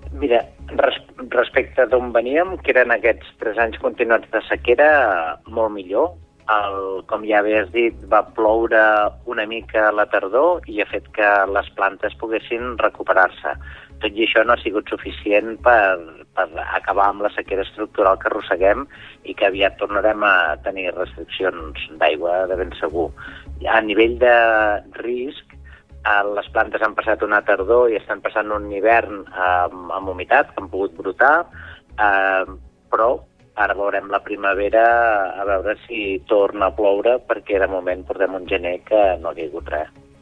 Mira, respecte d'on veníem, que eren aquests 3 anys continuats de sequera, molt millor. Com ja havies dit, va ploure una mica a la tardor i ha fet que les plantes poguessin recuperar-se. Tot i això no ha sigut suficient per acabar amb la sequera estructural que arrosseguem i que aviat tornarem a tenir restriccions d'aigua de ben segur. A nivell de risc, les plantes han passat una tardor i estan passant un hivern amb humitat, que han pogut brotar, però ara veurem la primavera a veure si torna a ploure, perquè de moment portem un gener que no ha caigut res.